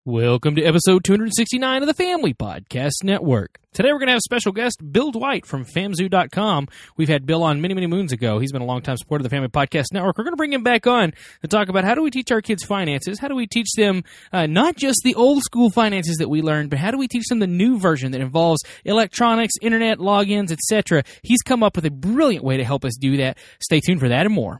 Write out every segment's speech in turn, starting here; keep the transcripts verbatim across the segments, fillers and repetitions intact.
Welcome to episode two sixty-nine of the Family Podcast Network. Today we're going to have special guest Bill Dwight from famzoo dot com. We've had Bill on many, many moons ago. He's been a longtime supporter of the Family Podcast Network. We're going to bring him back on to talk about how do we teach our kids finances? How do we teach them uh, not just the old school finances that we learned, but how do we teach them the new version that involves electronics, internet, logins, et cetera? He's come up with a brilliant way to help us do that. Stay tuned for that and more.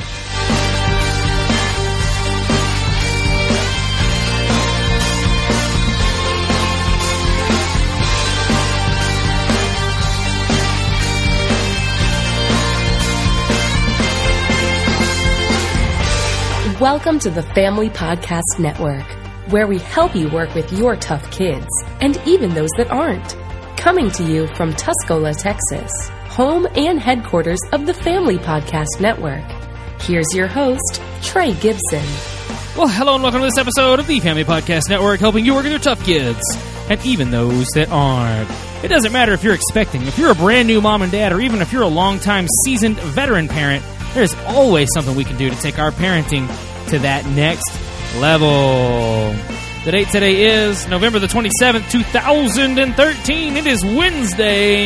Welcome to the Family Podcast Network, where we help you work with your tough kids, and even those that aren't. Coming to you from Tuscola, Texas, home and headquarters of the Family Podcast Network. Here's your host, Trey Gibson. Well, hello and welcome to this episode of the Family Podcast Network, helping you work with your tough kids, and even those that aren't. It doesn't matter if you're expecting, if you're a brand new mom and dad, or even if you're a longtime seasoned veteran parent, there's always something we can do to take our parenting to that next level. The date today is November the twenty-seventh, two thousand thirteen. It is Wednesday.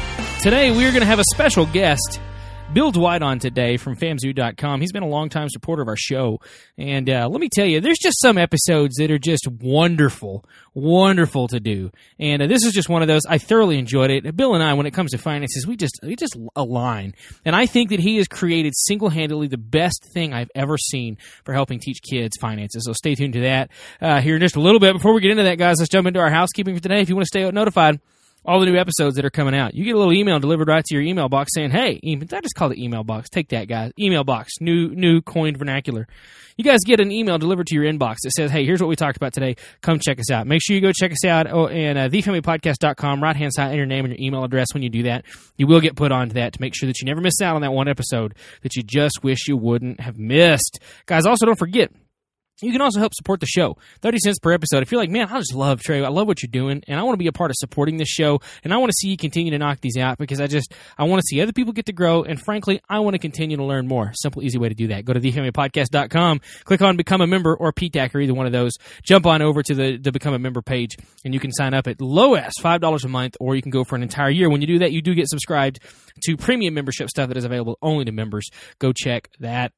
Today we are going to have a special guest, Bill Dwight, on today from famzoo dot com. He's been a longtime supporter of our show. And uh, let me tell you, there's just some episodes that are just wonderful, wonderful to do. And uh, this is just one of those. I thoroughly enjoyed it. Bill and I, when it comes to finances, we just we just align. And I think that he has created single-handedly the best thing I've ever seen for helping teach kids finances. So stay tuned to that uh, here in just a little bit. Before we get into that, guys, let's jump into our housekeeping for today. If you want to stay notified, all the new episodes that are coming out, you get a little email delivered right to your email box saying, hey, I just called it email box. Take that, guys. Email box, new new coined vernacular. You guys get an email delivered to your inbox that says, hey, here's what we talked about today. Come check us out. Make sure you go check us out oh, and uh, the family podcast dot com, right-hand side, enter your name and your email address. When you do that, you will get put onto that to make sure that you never miss out on that one episode that you just wish you wouldn't have missed. Guys, also don't forget, you can also help support the show. thirty cents per episode. If you're like, man, I just love Trey. I love what you're doing, and I want to be a part of supporting this show, and I want to see you continue to knock these out because I just, I want to see other people get to grow, and frankly, I want to continue to learn more. Simple, easy way to do that. Go to the family podcast dot com, click on Become a Member or P T A C or either one of those. Jump on over to the, the Become a Member page, and you can sign up at low as five dollars a month, or you can go for an entire year. When you do that, you do get subscribed to premium membership stuff that is available only to members. Go check that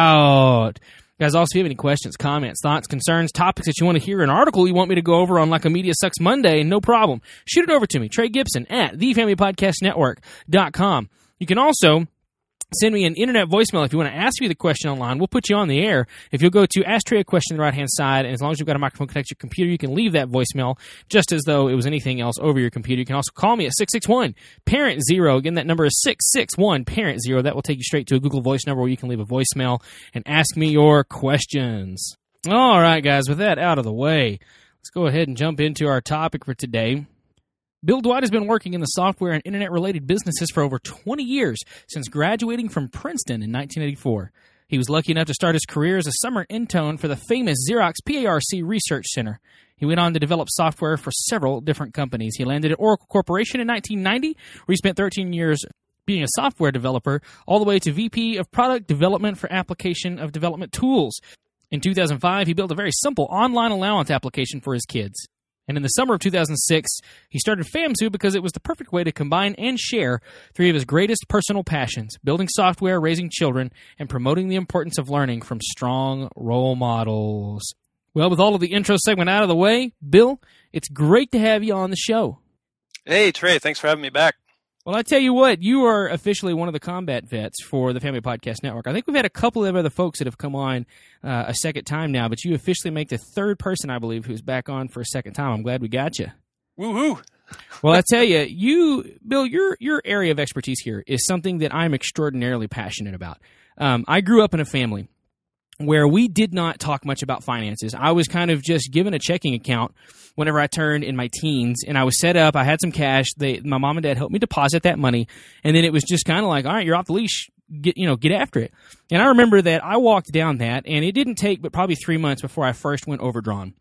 out. Guys, also, if you have any questions, comments, thoughts, concerns, topics that you want to hear, an article you want me to go over on like a Media Sucks Monday, no problem. Shoot it over to me, Trey Gibson at the family podcast network dot com. You can also send me an internet voicemail if you want to ask me the question online. We'll put you on the air. If you'll go to Ask Trey a Question on the right-hand side, and as long as you've got a microphone connected to your computer, you can leave that voicemail just as though it was anything else over your computer. You can also call me at six six one, parent zero. Again, that number is six six one, parent zero. That will take you straight to a Google Voice number where you can leave a voicemail and ask me your questions. All right, guys, with that out of the way, let's go ahead and jump into our topic for today. Bill Dwight has been working in the software and internet-related businesses for over twenty years, since graduating from Princeton in nineteen eighty-four. He was lucky enough to start his career as a summer intern for the famous Xerox P A R C Research Center. He went on to develop software for several different companies. He landed at Oracle Corporation in nineteen ninety, where he spent thirteen years being a software developer, all the way to V P of Product Development for Application of Development Tools. In two thousand five, he built a very simple online allowance application for his kids. And in the summer of two thousand six, he started FamZoo because it was the perfect way to combine and share three of his greatest personal passions: building software, raising children, and promoting the importance of learning from strong role models. Well, with all of the intro segment out of the way, Bill, it's great to have you on the show. Hey, Trey, thanks for having me back. Well, I tell you what, you are officially one of the combat vets for the Family Podcast Network. I think we've had a couple of other folks that have come on uh, a second time now, but you officially make the third person, I believe, who's back on for a second time. I'm glad we got you. Woo-hoo. Well, I tell you, you, Bill, your your area of expertise here is something that I'm extraordinarily passionate about. Um, I grew up in a family where we did not talk much about finances. I was kind of just given a checking account whenever I turned in my teens, and I was set up. I had some cash. They, my mom and dad helped me deposit that money, and then it was just kind of like, all right, you're off the leash. Get you know, get after it. And I remember that I walked down that, and it didn't take but probably three months before I first went overdrawn.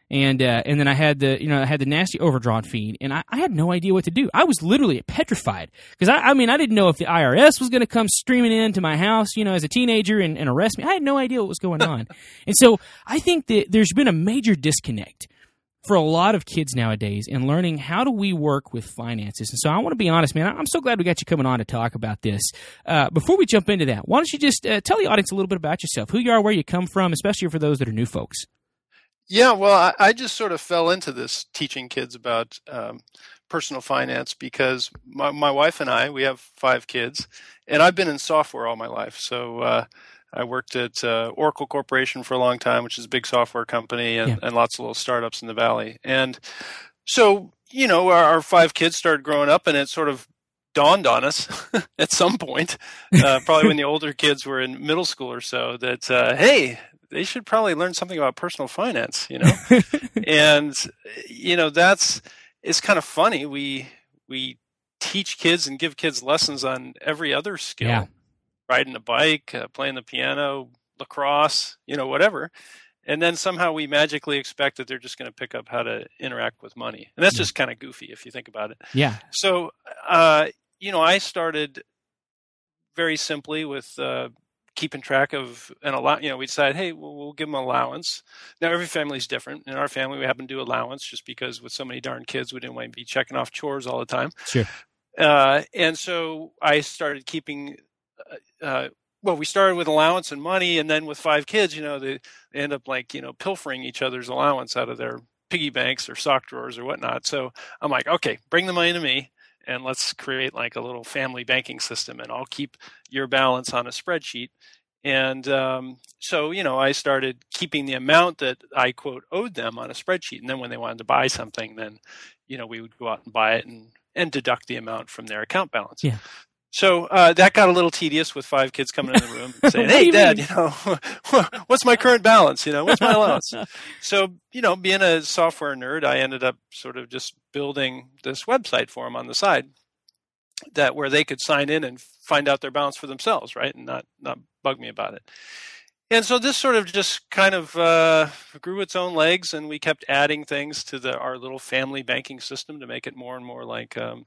And uh, and then I had the you know I had the nasty overdrawn feed, and I, I had no idea what to do. I was literally petrified because I, I mean I didn't know if the I R S was going to come streaming into my house, you know, as a teenager and, and arrest me. I had no idea what was going on, and so I think that there's been a major disconnect for a lot of kids nowadays in learning how do we work with finances. And so I want to be honest, man. I'm so glad we got you coming on to talk about this. Uh, before we jump into that, why don't you just uh, tell the audience a little bit about yourself, who you are, where you come from, especially for those that are new folks. Yeah, well, I, I just sort of fell into this teaching kids about um, personal finance because my, my wife and I, we have five kids, and I've been in software all my life. So uh, I worked at uh, Oracle Corporation for a long time, which is a big software company, and, Yeah. and lots of little startups in the Valley. And so, you know, our, our five kids started growing up, and it sort of dawned on us at some point, uh, probably when the older kids were in middle school or so, that, uh, hey, they should probably learn something about personal finance, you know? And, you know, that's, it's kind of funny. We, we teach kids and give kids lessons on every other skill, Yeah. riding a bike, uh, playing the piano, lacrosse, you know, whatever. And then somehow we magically expect that they're just going to pick up how to interact with money. And that's Yeah. just kind of goofy if you think about it. Yeah. So, uh, you know, I started very simply with, uh, keeping track of an allowance. You know, we decided, hey, we'll, we'll give them allowance. Now, every family is different. In our family, we happen to do allowance just because with so many darn kids, we didn't want to be checking off chores all the time. Sure. Uh, and so I started keeping, uh, uh, well, we started with allowance and money, and then with five kids, you know, they, they end up like, you know, pilfering each other's allowance out of their piggy banks or sock drawers or whatnot. So I'm like, okay, bring the money to me, and let's create like a little family banking system, and I'll keep your balance on a spreadsheet. And um, so, you know, I started keeping the amount that I, quote, owed them on a spreadsheet. And then when they wanted to buy something, then, you know, we would go out and buy it and, and deduct the amount from their account balance. Yeah. So uh, that got a little tedious with five kids coming in the room and saying, What do hey, you Dad, mean? you know, what's my current balance? You know, what's my allowance? So, you know, being a software nerd, I ended up sort of just building this website for them on the side that where they could sign in and find out their balance for themselves, right? And not, not bug me about it. And so this sort of just kind of uh, grew its own legs, and we kept adding things to the our little family banking system to make it more and more like, um,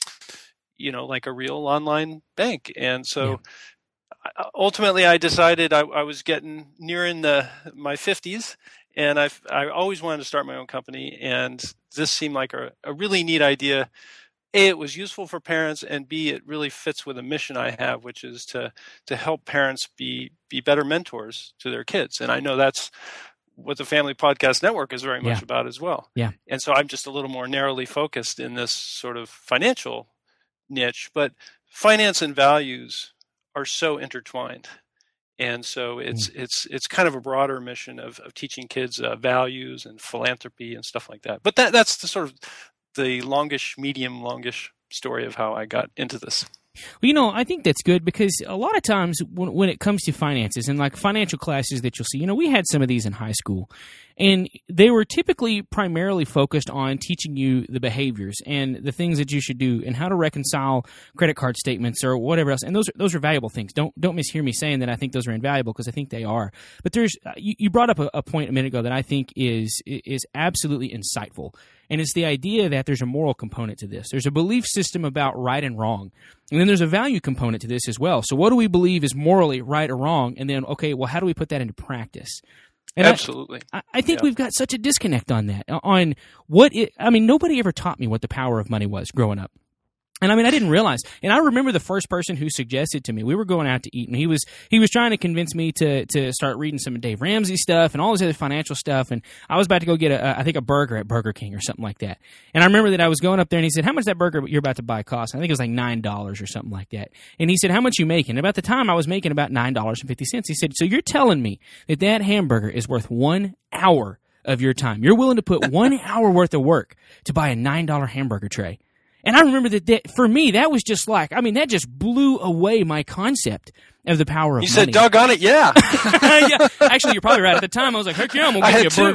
you know, like a real online bank. And so yeah. ultimately I decided I, I was getting near in the my fifties, and I I always wanted to start my own company, and this seemed like a, a really neat idea. A, it was useful for parents, and B, it really fits with a mission I have, which is to to help parents be be better mentors to their kids. And I know that's what the Family Podcast Network is very much Yeah. about as well. Yeah. And so I'm just a little more narrowly focused in this sort of financial niche, but finance and values are so intertwined. And so it's mm. it's it's kind of a broader mission of, of teaching kids uh, values and philanthropy and stuff like that. But that that's the sort of the longish, medium, longish story of how I got into this. Well, you know, I think that's good because a lot of times when, when it comes to finances and like financial classes that you'll see, you know, we had some of these in high school, and they were typically primarily focused on teaching you the behaviors and the things that you should do and how to reconcile credit card statements or whatever else. And those are, those are valuable things. Don't don't mishear me saying that I think those are invaluable, because I think they are. But there's you, you brought up a, a point a minute ago that I think is is absolutely insightful. And it's the idea that there's a moral component to this. There's a belief system about right and wrong. And then there's a value component to this as well. So what do we believe is morally right or wrong? And then, okay, well, how do we put that into practice? And Absolutely. I, I think yeah. we've got such a disconnect on that. On what it, I mean, nobody ever taught me what the power of money was growing up. And I mean, I didn't realize. And I remember the first person who suggested to me, we were going out to eat, and he was he was trying to convince me to to start reading some Dave Ramsey stuff and all this other financial stuff. And I was about to go get a, I think a burger at Burger King or something like that. And I remember that I was going up there, and he said, "How much that burger you're about to buy cost?" I think it was like nine dollars or something like that. And he said, "How much you making?" And about the time, I was making about nine dollars and fifty cents. He said, "So you're telling me that that hamburger is worth one hour of your time? You're willing to put one hour worth of work to buy a nine dollar hamburger tray?" And I remember that, that for me, that was just like, I mean, that just blew away my concept of the power of you money. You said, doggone it, yeah. yeah. Actually, you're probably right. At the time, I was like, heck yeah, I'm going to get you a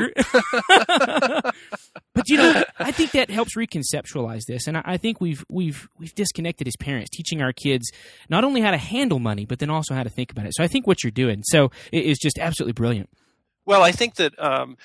burger. But, you know, I think that helps reconceptualize this. And I, I think we've we've we've disconnected as parents, teaching our kids not only how to handle money, but then also how to think about it. So I think what you're doing so it is just absolutely brilliant. Well, I think that, um,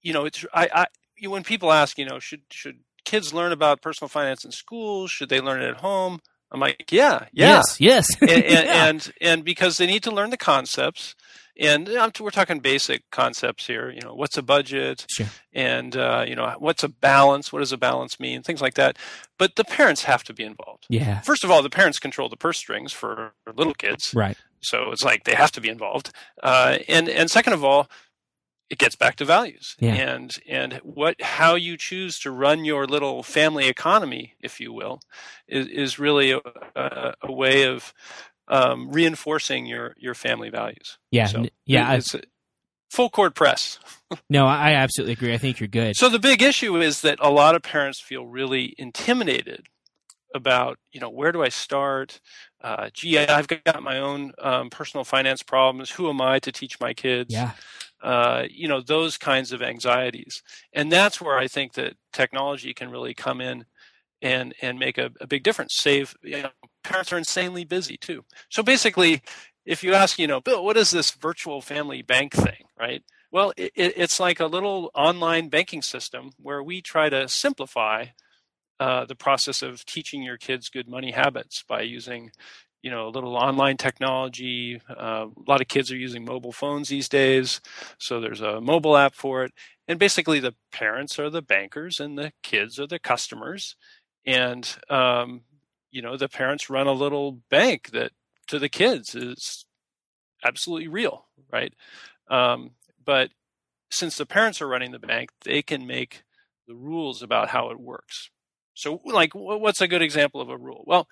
you know, it's I, I you, when people ask, you know, should should kids learn about personal finance in school? Should they learn it at home? I'm like, yeah, yeah, yes, yes, and, and, yeah. and and because they need to learn the concepts, and I'm, we're talking basic concepts here. You know, what's a budget, Sure. and uh, you know, what's a balance? What does a balance mean? Things like that. But the parents have to be involved. Yeah. First of all, the parents control the purse strings for little kids, Right. so it's like they have to be involved. Uh, and and second of all, it gets back to values, Yeah. and and what how you choose to run your little family economy, if you will, is, is really a, a, a way of um, reinforcing your, your family values. Yeah, so n- yeah. it's a full court press. No, I absolutely agree. I think you're good. So the big issue is that a lot of parents feel really intimidated about, you know, where do I start? Uh, gee, I've got my own um, personal finance problems. Who am I to teach my kids? Yeah. Uh, you know, those kinds of anxieties. And that's where I think that technology can really come in and, and make a, a big difference. Save, you know, parents are insanely busy too. So basically, if you ask, you know, Bill, what is this virtual family bank thing, right? Well, it, it's like a little online banking system where we try to simplify uh, the process of teaching your kids good money habits by using, you know, a little online technology. Uh, a lot of kids are using mobile phones these days, so there's a mobile app for it. And basically, the parents are the bankers, and the kids are the customers. And um, you know, the parents run a little bank that, to the kids, is absolutely real, right? Um, but since the parents are running the bank, they can make the rules about how it works. So, like, what's a good example of a rule? Well,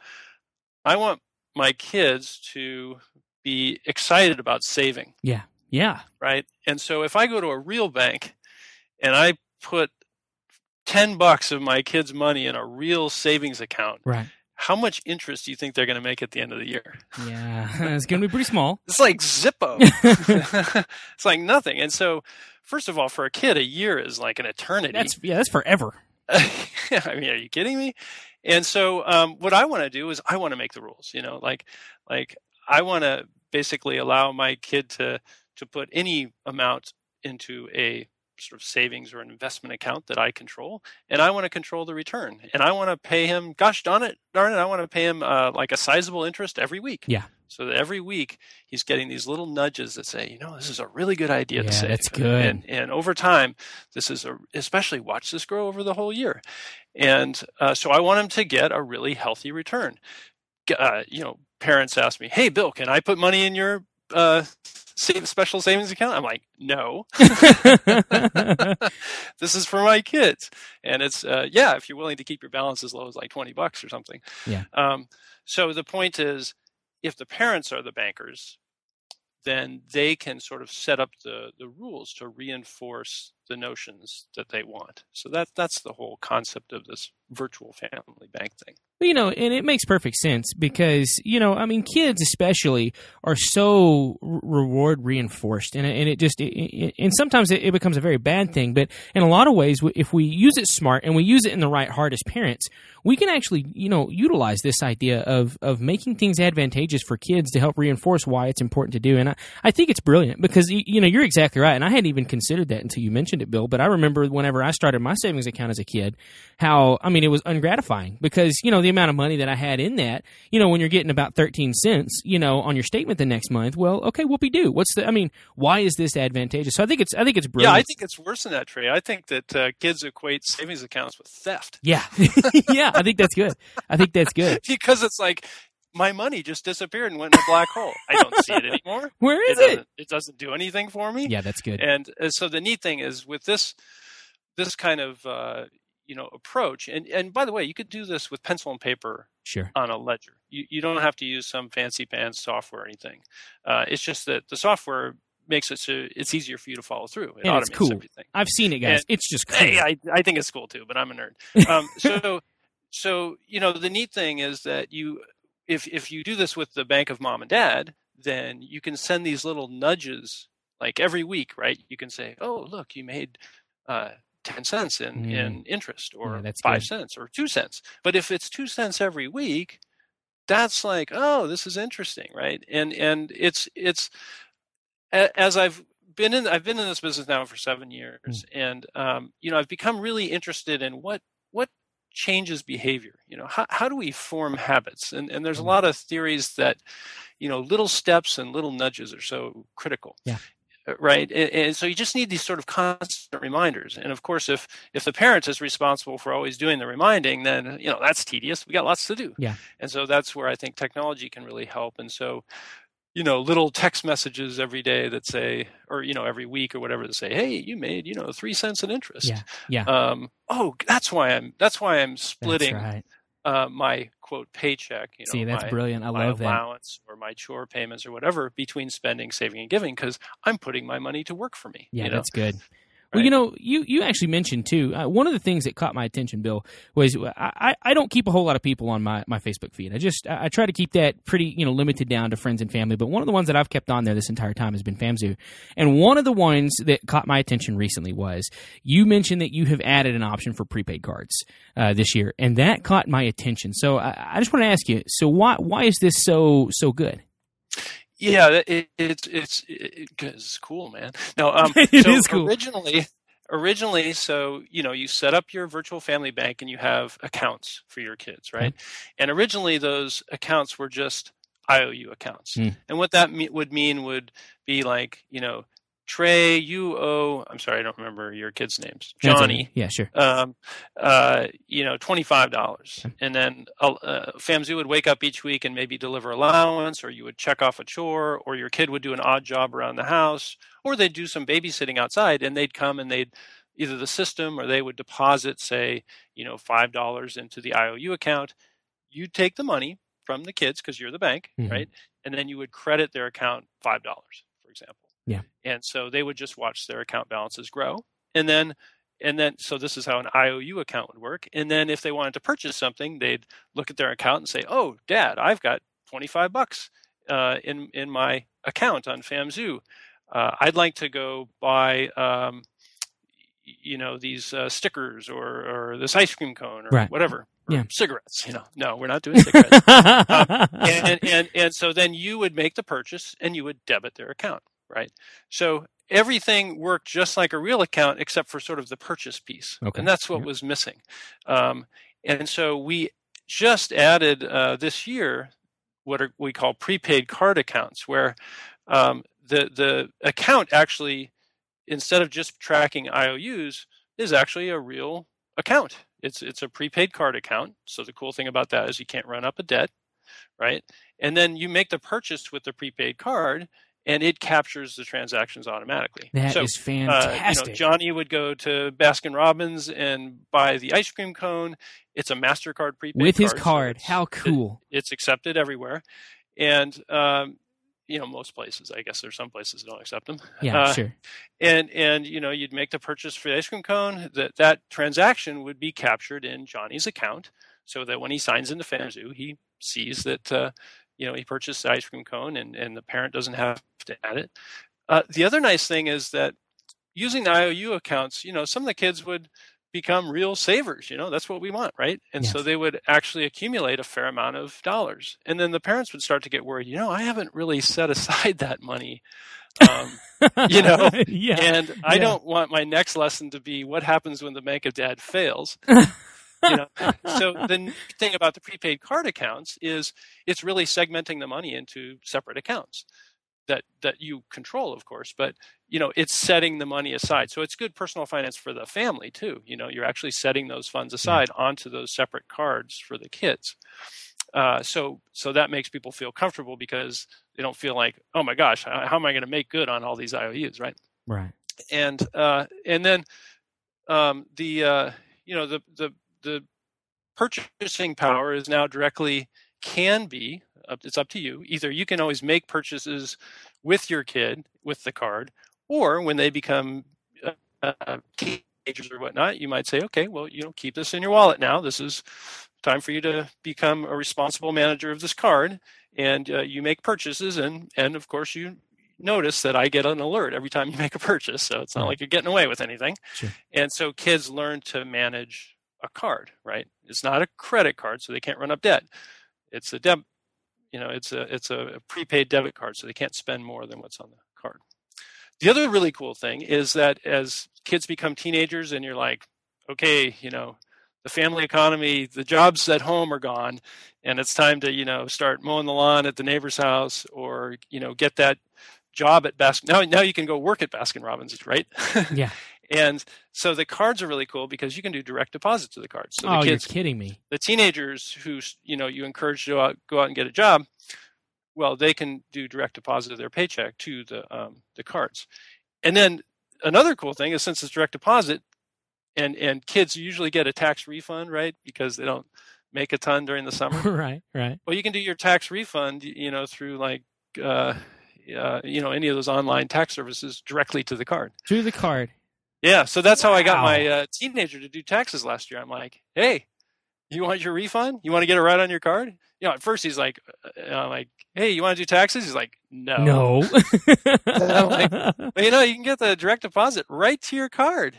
I want my kids to be excited about saving. Yeah. Yeah. Right. And so if I go to a real bank and I put ten bucks of my kids' money in a real savings account, right, how much interest do you think they're going to make at the end of the year? Yeah. It's going to be pretty small. It's like Zippo. It's like nothing. And so, first of all, for a kid, a year is like an eternity. That's, yeah, that's forever. I mean, are you kidding me? And so um, what I want to do is I want to make the rules, you know, like, like I want to basically allow my kid to, to put any amount into a sort of savings or an investment account that I control. And I want to control the return, and I want to pay him, gosh darn it, darn it. I want to pay him uh, like a sizable interest every week. Yeah. So that every week he's getting these little nudges that say, you know, this is a really good idea yeah, to save. That's good. And, and over time, this is a, especially watch this grow over the whole year. And uh, so I want him to get a really healthy return. Uh, you know, parents ask me, hey, Bill, can I put money in your uh, save, special savings account? I'm like, no. This is for my kids. And it's, uh, yeah, if you're willing to keep your balance as low as like twenty bucks or something. Yeah. Um, so the point is, if the parents are the bankers, then they can sort of set up the, the rules to reinforce the notions that they want. So that that's the whole concept of this virtual family bank thing. You know, and it makes perfect sense because, you know, I mean, kids especially are so reward reinforced, and, and it just, it, it, and sometimes it, it becomes a very bad thing, but in a lot of ways, if we use it smart and we use it in the right heart as parents, we can actually, you know, utilize this idea of, of making things advantageous for kids to help reinforce why it's important to do. And I, I think it's brilliant because, you know, you're exactly right. And I hadn't even considered that until you mentioned it, Bill. But I remember whenever I started my savings account as a kid, how, I mean, it was ungratifying because, you know, the amount of money that I had in that, you know, when you're getting about thirteen cents, you know, on your statement the next month, well, okay, whoopee-doo. What's the, I mean, why is this advantageous? So I think it's, I think it's brilliant. Yeah, I think it's worse than that, Trey. I think that uh, kids equate savings accounts with theft. Yeah. Yeah, I think that's good. I think that's good. Because it's like, my money just disappeared and went in a black hole. I don't see it anymore. Where is it? It, doesn't, it doesn't do anything for me. Yeah, that's good. And uh, so the neat thing is with this, this kind of, uh, you know, approach, and, and by the way, you could do this with pencil and paper sure. on a ledger. You, you don't have to use some fancy pants software or anything. Uh, it's just that the software makes it so it's easier for you to follow through. It and automates it's cool. everything. I've seen it, guys. And, it's just cool. Hey, I, I think it's cool too, but I'm a nerd. Um, so, so, you know, the neat thing is that you, if if you do this with the bank of mom and dad, then you can send these little nudges like every week, right? You can say, oh, look, you made uh, ten cents in, mm. in interest, or yeah, that's five good. cents or two cents. But if it's two cents every week, that's like, oh, this is interesting, right? And and it's it's as I've been in I've been in this business now for seven years, Mm. and um, you know, I've become really interested in what what changes behavior. You know, how how do we form habits? And and there's a Mm. lot of theories that, you know, little steps and little nudges are so critical. Yeah. Uh, Right. And, and so you just need these sort of constant reminders. And of course, if if the parent is responsible for always doing the reminding, then, you know, that's tedious. We got lots to do. Yeah. And so that's where I think technology can really help. And so, you know, little text messages every day that say, or, you know, every week or whatever, that say, hey, you made, you know, three cents in interest. Yeah. Yeah. Um, oh, that's why I'm, that's why I'm That's splitting right. uh, my quote paycheck, you know, See, that's my, brilliant. I my love that. allowance or my chore payments or whatever between spending, saving, and giving, because I'm putting my money to work for me. Yeah, you know? that's good. Well, Right. you know, you, you actually mentioned too, uh, one of the things that caught my attention, Bill, was I, I I don't keep a whole lot of people on my, my Facebook feed. I just, I I try to keep that pretty, you know, limited down to friends and family. But one of the ones that I've kept on there this entire time has been FamZoo. And one of the ones that caught my attention recently was you mentioned that you have added an option for prepaid cards uh, this year. And that caught my attention. So I, I just want to ask you, so why, why is this so, so good? Yeah, it, it's it's it, it's cool, man. No, um, It so is cool. Originally, originally, so you know, you set up your virtual family bank and you have accounts for your kids, right? And originally, those accounts were just I O U accounts, Mm. and what that me- would mean would be like, you know, Trey, you owe. I'm sorry, I don't remember your kids' names. That's Johnny, okay. Yeah, sure. um, uh, you know, twenty-five dollars. Okay. And then uh, uh, FamZoo would wake up each week and maybe deliver allowance, or you would check off a chore, or your kid would do an odd job around the house, or they'd do some babysitting outside, and they'd come and they'd either the system or they would deposit, say, you know, five dollars into the I O U account. You'd take the money from the kids because you're the bank, Mhm. right? And then you would credit their account five dollars, for example. Yeah. And so they would just watch their account balances grow. And then, and then, so this is how an I O U account would work. And then if they wanted to purchase something, they'd look at their account and say, oh, Dad, I've got twenty-five bucks uh, in, in my account on FamZoo. Uh, I'd like to go buy, um, you know, these uh, stickers or, or this ice cream cone or Right. whatever. Or Yeah. cigarettes, you know, no, we're not doing cigarettes. um, and, and, and so then you would make the purchase and you would debit their account, right? So everything worked just like a real account except for sort of the purchase piece. Okay. And that's what Yep. was missing. Um, and so we just added uh, this year what are, we call prepaid card accounts, where um, the, the account actually, instead of just tracking I O Us, is actually a real account. It's it's a prepaid card account. So the cool thing about that is you can't run up a debt, right? And then you make the purchase with the prepaid card, and it captures the transactions automatically. That so, is uh, fantastic. you know, Johnny would go to Baskin Robbins and buy the ice cream cone. It's a MasterCard prepaid With his card. so card. it's- How it- cool. it's accepted everywhere, and um, you know, most places. I guess there's some places that don't accept them. Yeah, Uh, sure. and and you know, you'd make the purchase for the ice cream cone. That that transaction would be captured in Johnny's account, so that when he signs into FamZoo, he sees that uh, you know, he purchased the ice cream cone, and and the parent doesn't have to add it. Uh, the other nice thing is that using the I O U accounts, you know, some of the kids would become real savers. You know, that's what we want, right? And so Yes. they would actually accumulate a fair amount of dollars, and then the parents would start to get worried. You know, I haven't really set aside that money. Um, you know, yeah. and I Yeah. don't want my next lesson to be what happens when the Bank of Dad fails. You know, so the neat thing about the prepaid card accounts is it's really segmenting the money into separate accounts that that you control, of course, but you know, it's setting the money aside. So it's good personal finance for the family too. You know, you're actually setting those funds aside onto those separate cards for the kids. Uh, so so that makes people feel comfortable because they don't feel like, oh my gosh, how, how am I going to make good on all these I O Us, right? Right. And uh, and then um, the uh, you know the the the purchasing power is now directly can be up, it's up to you. Either you can always make purchases with your kid with the card, or when they become uh, uh, teenagers or whatnot, you might say, okay, well, you know, keep this in your wallet now. This is time for you to become a responsible manager of this card, and uh, you make purchases, and and of course you notice that I get an alert every time you make a purchase, so it's not Right. like you're getting away with anything. Sure. And so kids learn to manage a card, right? It's not a credit card, so they can't run up debt. It's a deb, you know, it's a it's a prepaid debit card, so they can't spend more than what's on the card. The other really cool thing is that as kids become teenagers and you're like, okay, you know, the family economy, the jobs at home are gone, and it's time to, you know, start mowing the lawn at the neighbor's house, or, you know, get that job at Baskin. Now, now you can go work at Baskin Robbins, right? Yeah. And so the cards are really cool because you can do direct deposit to the cards. So the Oh, kids, you're kidding me. the teenagers who, you know, you encourage to go out, go out and get a job, well, they can do direct deposit of their paycheck to the um, the cards. And then another cool thing is, since it's direct deposit, and and kids usually get a tax refund, right? Because they don't make a ton during the summer. Right, right. Well, you can do your tax refund, you know, through like, uh, uh, you know, any of those online tax services directly to the card. Through the card. Yeah, so that's how I got Wow. my uh, teenager to do taxes last year. I'm like, hey, you want your refund? You want to get it right on your card? You know, at first he's like, uh, I'm like, hey, you want to do taxes? He's like, no. No. I'm like, well, you know, you can get the direct deposit right to your card.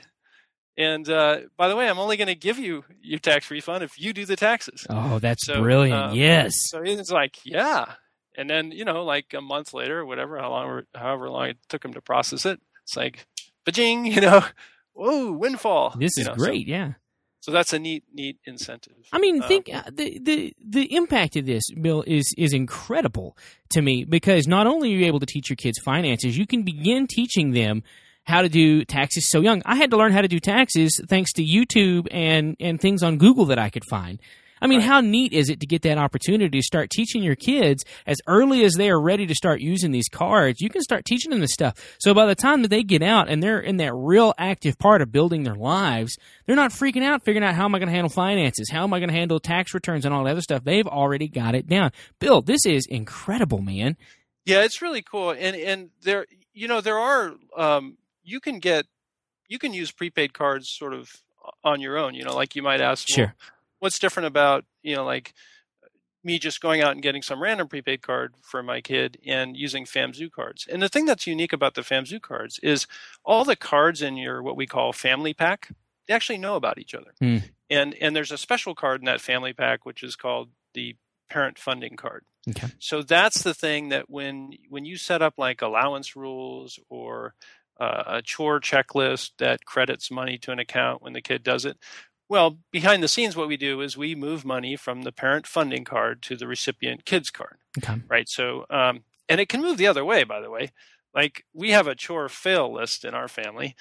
And uh, by the way, I'm only going to give you your tax refund if you do the taxes. Oh, that's So, brilliant. um, Yes. So he's like, yeah. And then, you know, like a month later or whatever, how long, however long it took him to process it, it's like, ba-jing, you know, whoa, windfall. This you is know, great. So, Yeah. so that's a neat, neat incentive. I mean, Um, think uh, the, the the impact of this, Bill, is is incredible to me, because not only are you able to teach your kids finances, you can begin teaching them how to do taxes so young. I had to learn how to do taxes thanks to YouTube and, and things on Google that I could find. I mean, Right. how neat is it to get that opportunity to start teaching your kids as early as they are ready to start using these cards? You can start teaching them this stuff. So by the time that they get out and they're in that real active part of building their lives, they're not freaking out figuring out, how am I going to handle finances? How am I going to handle tax returns and all that other stuff? They've already got it down. Bill, this is incredible, man. Yeah, it's really cool. And, and there, you know, there are, um, you can get, you can use prepaid cards sort of on your own, you know, like you might ask, well, Sure. what's different about, you know, like me just going out and getting some random prepaid card for my kid and using FAMZoo cards? And the thing that's unique about the FAMZoo cards is all the cards in your, what we call family pack, they actually know about each other. Hmm. And, and there's a special card in that family pack, which is called the parent funding card. Okay. So that's the thing that when, when you set up like allowance rules or uh, a chore checklist that credits money to an account when the kid does it, well, behind the scenes, what we do is we move money from the parent funding card to the recipient kids card, Okay. right? So, um, and it can move the other way, by the way. Like we have a chore fail list in our family.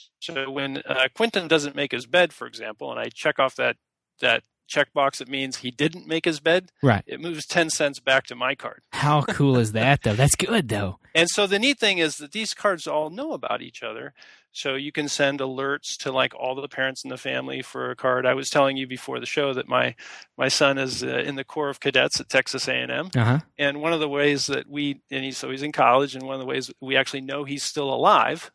So when uh, Quentin doesn't make his bed, for example, and I check off that that checkbox that means he didn't make his bed, Right. it moves ten cents back to my card. How cool is that, though? That's good, though. And so the neat thing is that these cards all know about each other. So you can send alerts to like all the parents in the family for a card. I was telling you before the show that my my son is uh, in the Corps of Cadets at Texas A and M. Uh-huh. And one of the ways that we, and he's, so he's in college, and one of the ways we actually know he's still alive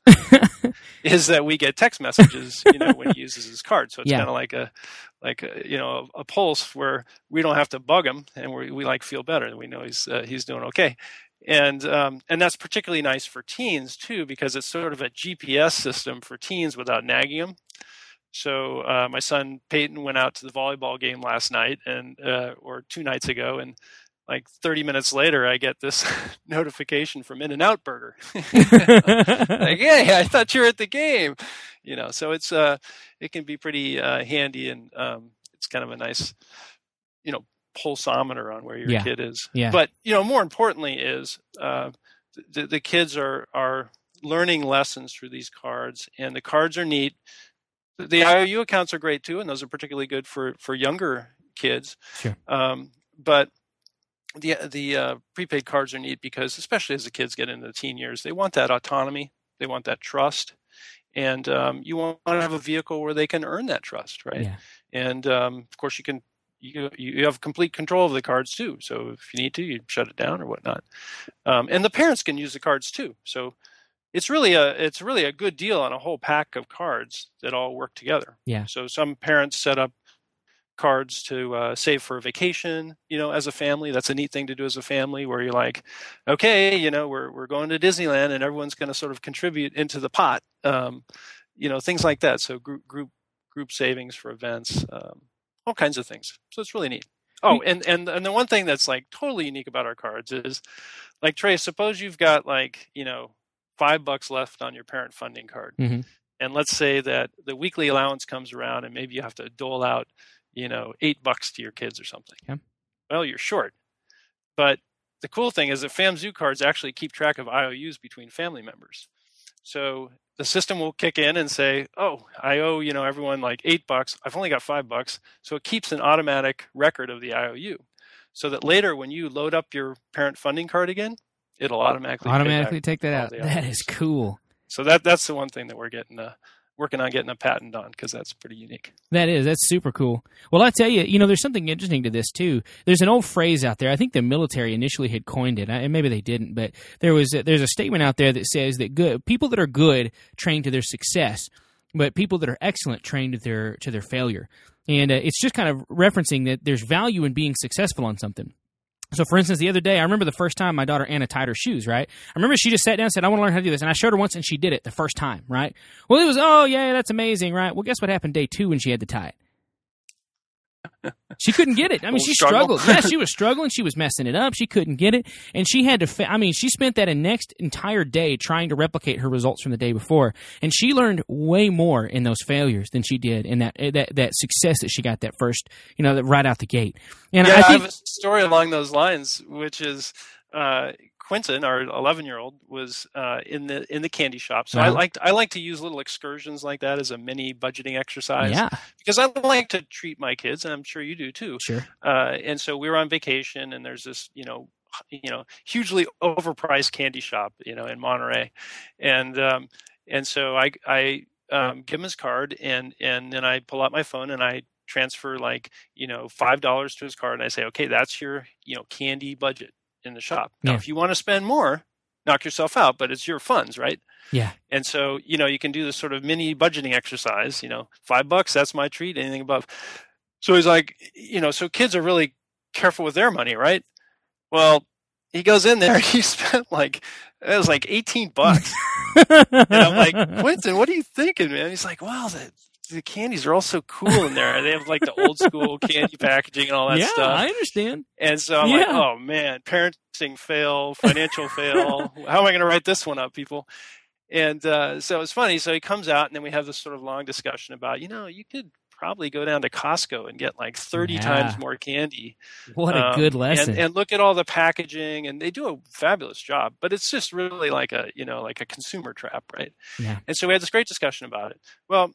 is that we get text messages, you know, when he uses his card. So it's Yeah. kind of like a, like a, you know, a, a pulse where we don't have to bug him, and we we like feel better. We know he's uh, he's doing okay. And um, and that's particularly nice for teens too, because it's sort of a G P S system for teens without nagging them. So uh, my son Peyton went out to the volleyball game last night, and uh, or two nights ago, and like thirty minutes later, I get this notification from In-N-Out Burger. Like, hey, I thought you were at the game. You know, so it's uh, it can be pretty uh, handy, and um, it's kind of a nice, you know, pulsometer on where your Yeah. kid is. Yeah. But you know, more importantly is uh, the, the kids are are learning lessons through these cards, and the cards are neat. The I O U accounts are great too, and those are particularly good for for younger kids. Sure. Um, but the the uh, prepaid cards are neat because, especially as the kids get into the teen years, they want that autonomy, they want that trust, and um, you want to have a vehicle where they can earn that trust, right? Yeah. And um, of course, you can. You, you have complete control of the cards too. So if you need to, you shut it down or whatnot. Um, and the parents can use the cards too. So it's really a it's really a good deal on a whole pack of cards that all work together. Yeah. So some parents set up cards to uh, save for a vacation, you know, as a family. That's a neat thing to do as a family, where you're like, okay, you know, we're we're going to Disneyland, and everyone's going to sort of contribute into the pot, um, you know, things like that. So group group group savings for events. Um, all kinds of things. So it's really neat. Oh, and, and, and the one thing that's like totally unique about our cards is like, Trey, suppose you've got like, you know, five bucks left on your parent funding card. Mm-hmm. And let's say that the weekly allowance comes around and maybe you have to dole out, you know, eight bucks to your kids or something. Yeah. Well, you're short. But the cool thing is that FAMZoo cards actually keep track of I O Us between family members. So the system will kick in and say, oh, I owe, you know, everyone like eight bucks. I've only got five bucks. So it keeps an automatic record of the I O U so that later when you load up your parent funding card again, it'll automatically, automatically take that out. That I O Us. Is cool. So that that's the one thing that we're getting uh, working on getting a patent on, because that's pretty unique. That is. That's super cool. Well, I tell you, you know, there's something interesting to this, too. There's an old phrase out there. I think the military initially had coined it, and maybe they didn't, but there was a, there's a statement out there that says that good people that are good train to their success, but people that are excellent train to their, to their failure. And uh, it's just kind of referencing that there's value in being successful on something. So, for instance, the other day, I remember the first time my daughter Anna tied her shoes, right? I remember she just sat down and said, I want to learn how to do this. And I showed her once, and she did it the first time, right? Well, it was, oh, yeah, that's amazing, right? Well, guess what happened day two when she had to tie it? She couldn't get it. I mean, she struggle. struggled. Yeah, she was struggling. She was messing it up. She couldn't get it. And she had to, fa- I mean, she spent that next entire day trying to replicate her results from the day before. And she learned way more in those failures than she did in that that, that success that she got that first, you know, right out the gate. And yeah, I, think, I have a story along those lines, which is uh, Quentin, our eleven-year-old, was uh, in the in the candy shop. So uh-huh. I like I like to use little excursions like that as a mini budgeting exercise. Yeah. Because I like to treat my kids, and I'm sure you do too. Sure. Uh, and so we were on vacation, and there's this, you know, you know, hugely overpriced candy shop, you know, in Monterey, and um, and so I I um, give him his card, and and then I pull out my phone and I transfer like you know five dollars to his card, and I say, okay, that's your you know candy budget in the shop. Now, yeah. if you want to spend more, knock yourself out, but it's your funds, right? Yeah. And so, you know, you can do this sort of mini budgeting exercise, you know, five bucks, that's my treat, anything above. So he's like, you know, so kids are really careful with their money, right? Well, he goes in there, he spent like, it was like eighteen bucks. And I'm like, Quentin, what are you thinking, man? He's like, wow, the, the candies are all so cool in there. They have like the old school candy packaging and all that yeah, stuff. I understand. And so I'm yeah. like, oh man, parenting fail, financial fail. How am I going to write this one up, people? And uh, so it's funny. So he comes out, and then we have this sort of long discussion about, you know, you could probably go down to Costco and get like thirty yeah. times more candy. What a um, good lesson. And, and look at all the packaging, and they do a fabulous job, but it's just really like a, you know, like a consumer trap, right? Yeah. And so we had this great discussion about it. Well,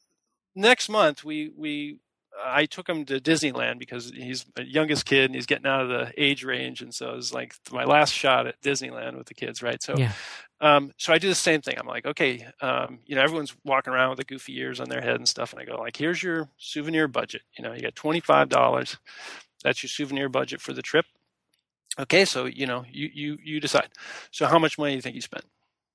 next month we, we, uh, I took him to Disneyland because he's the youngest kid and he's getting out of the age range. And so it was like my last shot at Disneyland with the kids. Right. So, yeah. um, so I do the same thing. I'm like, okay, um, you know, everyone's walking around with the goofy ears on their head and stuff. And I go like, here's your souvenir budget. You know, you got twenty-five dollars. That's your souvenir budget for the trip. Okay. So, you know, you, you, you decide. So how much money do you think you spent?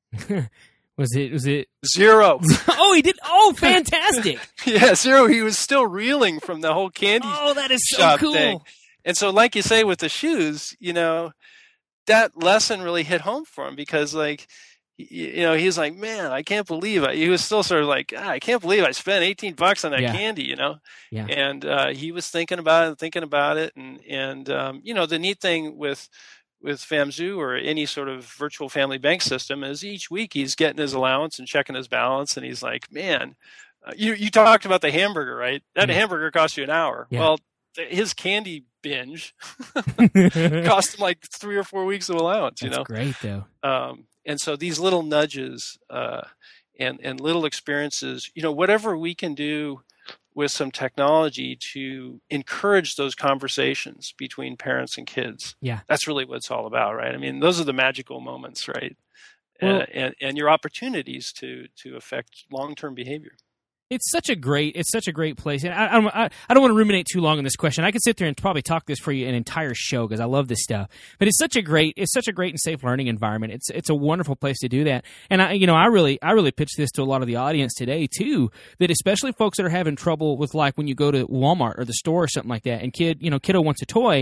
Was it, was it zero? Oh, he did. Oh, fantastic. Yeah, zero. He was still reeling from the whole candy Oh, that is so shop cool. thing. And so, like you say, with the shoes, you know, that lesson really hit home for him because, like, you know, he's like, man, I can't believe it. He was still sort of like, ah, I can't believe I spent eighteen bucks on that yeah. candy, you know? Yeah. And uh, he was thinking about it, thinking about it. And, and um, you know, the neat thing with, with FAMZoo or any sort of virtual family bank system is each week he's getting his allowance and checking his balance. And he's like, man, uh, you, you talked about the hamburger, right? That yeah. hamburger cost you an hour. Yeah. Well, th- his candy binge cost him like three or four weeks of allowance, you That's know? great though. Um, and so these little nudges uh, and, and little experiences, you know, whatever we can do with some technology to encourage those conversations between parents and kids. Yeah. That's really what it's all about, right? I mean, those are the magical moments, right? Well, uh, and, and your opportunities to, to affect long-term behavior. It's such a great, it's such a great place, and I, I, I don't want to ruminate too long on this question. I could sit there and probably talk this for you an entire show because I love this stuff. But it's such a great, it's such a great and safe learning environment. It's, it's a wonderful place to do that. And I, you know, I really, I really pitch this to a lot of the audience today too. That especially folks that are having trouble with like when you go to Walmart or the store or something like that, and kid, you know, kiddo wants a toy.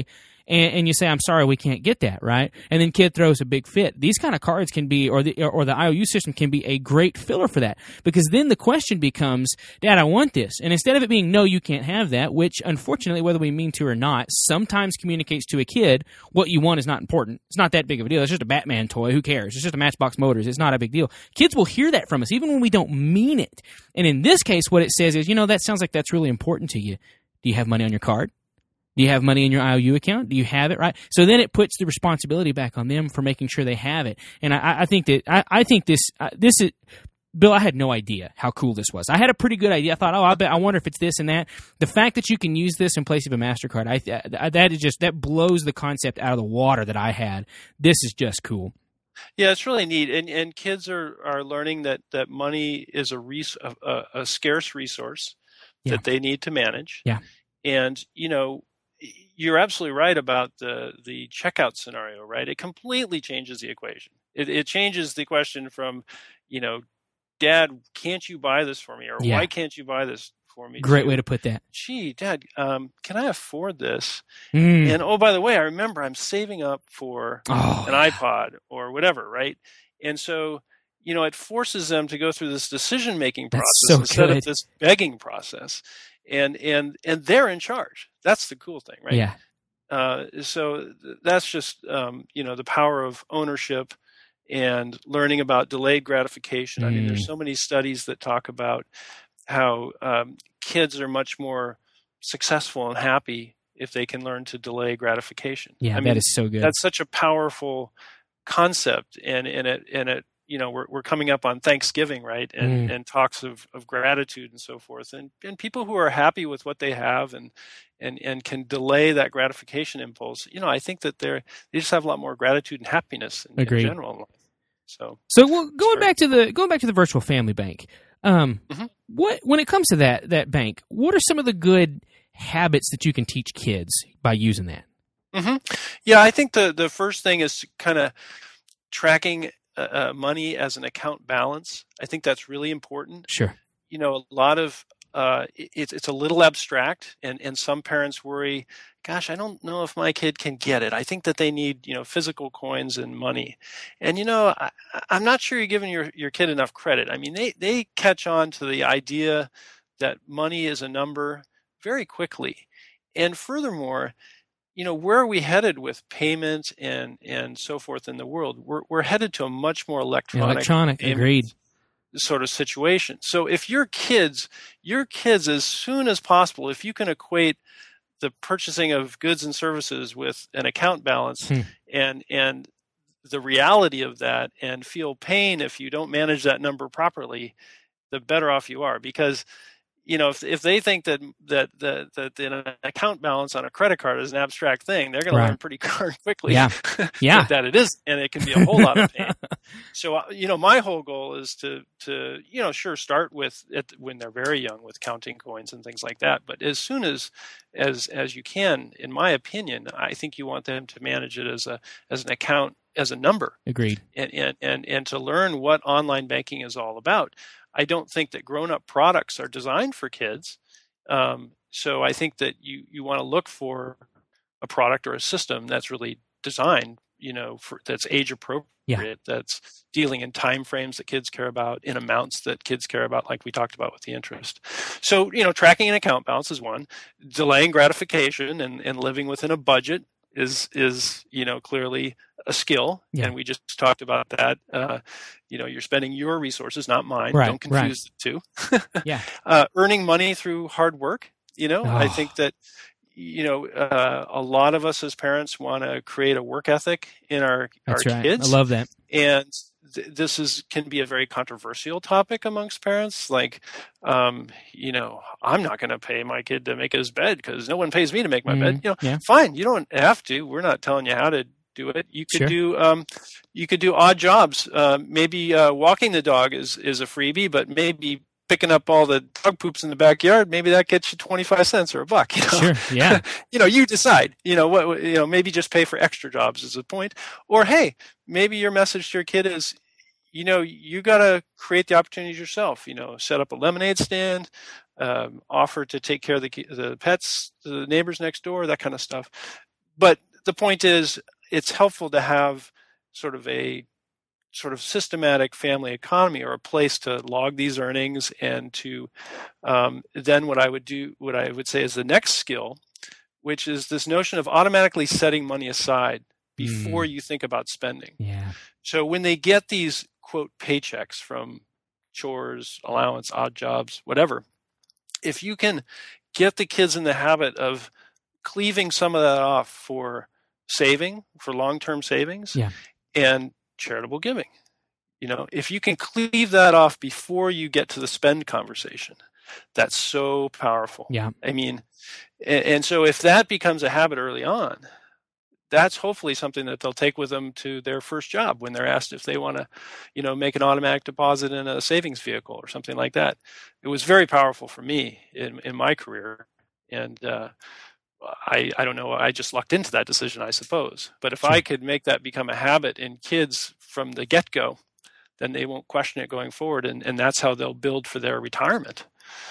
and, and you say, I'm sorry, we can't get that, right? And then kid throws a big fit. These kind of cards can be, or the or the I O U system can be a great filler for that, because then the question becomes, Dad, I want this. And instead of it being, no, you can't have that, which unfortunately, whether we mean to or not, sometimes communicates to a kid what you want is not important. It's not that big of a deal. It's just a Batman toy. Who cares? It's just a Matchbox Motors. It's not a big deal. Kids will hear that from us, even when we don't mean it. And in this case, what it says is, you know, that sounds like that's really important to you. Do you have money on your card? Do you have money in your I O U account? Do you have it, right? So then it puts the responsibility back on them for making sure they have it. And I, I think that I, I think this uh, this is, Bill, I had no idea how cool this was. I had a pretty good idea. I thought, oh, I bet I wonder if it's this and that. The fact that you can use this in place of a MasterCard, I that is just that blows the concept out of the water that I had. This is just cool. Yeah, it's really neat, and and kids are, are learning that, that money is a, res- a, a scarce resource Yeah. that they need to manage. Yeah, and you know, you're absolutely right about the the checkout scenario, right? It completely changes the equation. It, it changes the question from, you know, Dad, can't you buy this for me, or Yeah. why can't you buy this for me? great to, way to put that. Gee, Dad, um, can I afford this? Mm. And oh, by the way, I remember I'm saving up for Oh, an iPod or whatever, right? And so, you know, it forces them to go through this decision-making That's process so instead good. of this begging process. And and and they're in charge. That's the cool thing, right? Yeah, Uh, so th- that's just um, you know, the power of ownership and learning about delayed gratification. I mean, Mm. there's so many studies that talk about how um, kids are much more successful and happy if they can learn to delay gratification. yeah, I mean, that is so good. that's such a powerful concept, and, and it and it you know, we're we're coming up on Thanksgiving, right? And Mm. and talks of, of gratitude and so forth. And and people who are happy with what they have and and, and can delay that gratification impulse, you know, I think that they're they just have a lot more gratitude and happiness in, in Agreed. general in life. So So well, going Sorry. back to the going back to the virtual family bank, um, Mhm. what when it comes to that that bank, what are some of the good habits that you can teach kids by using that? hmm Yeah, I think the, the first thing is kind of tracking uh, uh, money as an account balance. I think that's really important. Sure. You know, a lot of uh, it- it's it's a little abstract, and, and some parents worry, gosh, I don't know if my kid can get it. I think that they need, you know, physical coins and money. And, you know, I, I'm not sure you're giving your, your kid enough credit. I mean, they, they catch on to the idea that money is a number very quickly. And furthermore, you know, where are we headed with payment and, and so forth in the world? We're, we're headed to a much more electronic, Electronic, payment agreed. sort of situation. So if your kids, your kids, as soon as possible, if you can equate the purchasing of goods and services with an account balance Hmm. and and the reality of that, and feel pain if you don't manage that number properly, the better off you are. Because, you know, if if they think that that that, that an account balance on a credit card is an abstract thing, they're going to Right. learn pretty darn quickly Yeah. Yeah. that it is, and it can be a whole lot of pain. So, uh, you know, my whole goal is to to you know, sure, start with it when they're very young with counting coins and things like that. But as soon as as as you can, in my opinion, I think you want them to manage it as a as an account, as a number, Agreed. and and and, and to learn what online banking is all about. I don't think that grown-up products are designed for kids. Um, so I think that you, you want to look for a product or a system that's really designed, you know, for, that's age appropriate, Yeah. that's dealing in time frames that kids care about, in amounts that kids care about, like we talked about with the interest. So, you know, tracking an account balance is one. Delaying gratification and, and living within a budget is, is, you know, clearly a skill. Yeah. And we just talked about that. Uh, you know, you're spending your resources, not mine. Right, Don't confuse the two. Yeah. Uh, earning money through hard work. You know, I Oh. think that, you know, uh, a lot of us as parents want to create a work ethic in our, That's our right. kids. I love that. And th- this is can be a very controversial topic amongst parents. Like, um, you know, I'm not going to pay my kid to make his bed because no one pays me to make my Mhm. bed. You know, Yeah. fine. You don't have to. We're not telling you how to do it. You could Sure. do um, you could do odd jobs. Uh, maybe uh, walking the dog is is a freebie, but maybe picking up all the dog poops in the backyard, maybe that gets you twenty-five cents or a buck. You know? Sure. Yeah. You know, you decide. You know what? You know, maybe just pay for extra jobs is the point. Or hey, maybe your message to your kid is, you know, you got to create the opportunities yourself. You know, set up a lemonade stand, um, offer to take care of the the pets, the neighbors next door, that kind of stuff. But the point is, it's helpful to have sort of a sort of systematic family economy, or a place to log these earnings, and to um, then what I would do, what I would say is the next skill, which is this notion of automatically setting money aside before mm. you think about spending. Yeah. So when they get these quote paychecks from chores, allowance, odd jobs, whatever, if you can get the kids in the habit of cleaving some of that off for saving, for long-term savings, yeah. and charitable giving. You know, if you can cleave that off before you get to the spend conversation, that's so powerful. Yeah. I mean, and, and so if that becomes a habit early on, that's hopefully something that they'll take with them to their first job when they're asked if they want to, you know, make an automatic deposit in a savings vehicle or something like that. It was very powerful for me in, in my career. And, uh, I, I don't know, I just lucked into that decision, I suppose. But if sure. I could make that become a habit in kids from the get-go, then they won't question it going forward. And, and that's how they'll build for their retirement,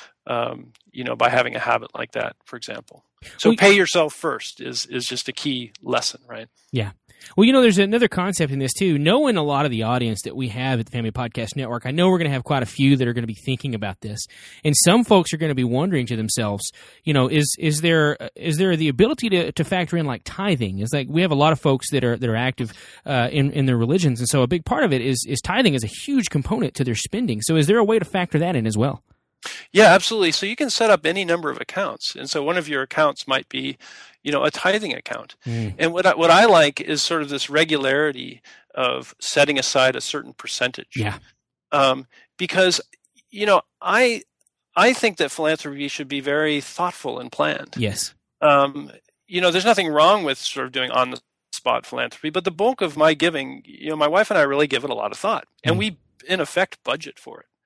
um, you know, by having a habit like that, for example. So well, pay yourself first is, is just a key lesson, right? Yeah. Well, you know, there's another concept in this, too. Knowing a lot of the audience that we have at the Family Podcast Network, I know we're going to have quite a few that are going to be thinking about this. And some folks are going to be wondering to themselves, you know, is is there is there the ability to, to factor in, like, tithing? It's like we have a lot of folks that are that are active uh, in, in their religions. And so a big part of it is, is tithing is a huge component to their spending. So is there a way to factor that in as well? Yeah, absolutely. So you can set up any number of accounts. And so one of your accounts might be, you know, a tithing account. Mm. And what I, what I like is sort of this regularity of setting aside a certain percentage. Yeah. Um, because, you know, I I think that philanthropy should be very thoughtful and planned. Yes. Um, you know, there's nothing wrong with sort of doing on the spot philanthropy, but the bulk of my giving, you know, my wife and I really give it a lot of thought, and mm. we in effect budget for it.